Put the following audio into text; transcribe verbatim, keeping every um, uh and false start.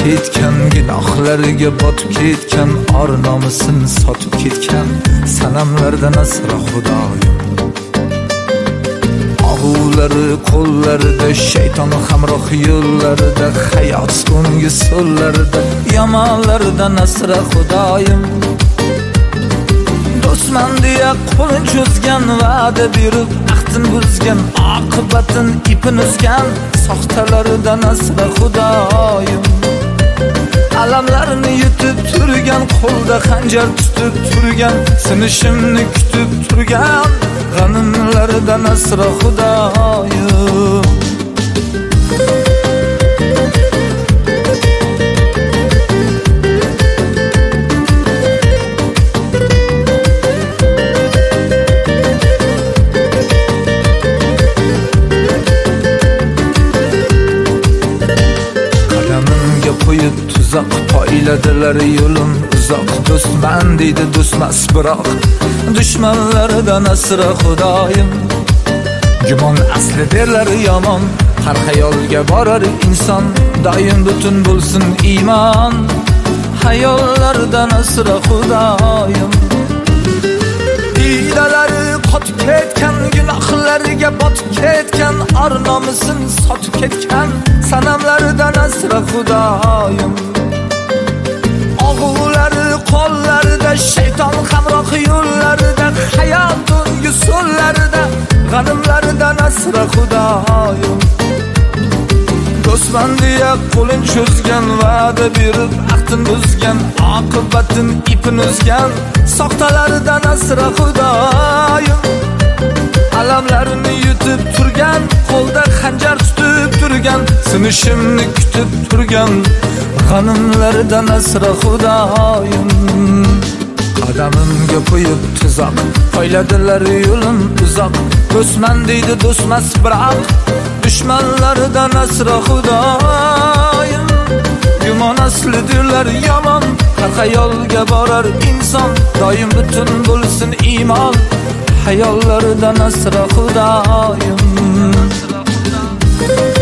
ketgan, gunohlarga botib ketgan, or nomusini sotib ketgan sanamlardan asra Xudoyim. Og'ulari qo'llarida, shayton hamroh yo'llarida, hayot so'nggi so'llarida, yomonlardan asra Xudoyim. Do'stman deya qo'lin cho'zgan, va'da berib ahdin buzgan, oqibatin ipin uzgan soxtalaridan asra Xudoyim. Alamlarni yutib turgan, qo'lda xanjar tutib turgan, sinishimni kutib turgan g'animlardan asra Xudoyim. Qo'yib tuzoq poyladilar, yo'lim uzoq. Do'stman deydi, do'stmas biroq dushmanlaridan asra Xudoyim. Gumon asli derlar yomon, har xayolga borar inson, doim butun bo'lsin iymon, hayollardan asra Xudoyim. Diydalari qotib ketgan, gunohlariga botib ketgan, or nomusini sotib ketgan sanamlaridan asra Xudoyim. Og'ulari qo'llarida, shayton hamroh yo'llarida, hayot so'nggi so'llarida, g'animlaridan asra Xudoyim. Do'stman deya qo'lin cho'zgan, va'da berib ahdin buzgan, oqibatin ipin uzgan soxtalaridan asra Xudoyim. Alamlarini yutib turgan, qo'lda xanjar tutib turgan, sinishimni kutib turgan g'animlaridan asra Xudoyim. Qadamimga qo'yib tuzoq poyladilar, yo'lim uzoq. Do'stman deydi, do'stmas biroq dushmanlaridan asra Xudoyim. Gumon aslidirlar yomon, har xayolga borar inson, doim butun bo'lsin iymon, hayollardan asra Xudoyim.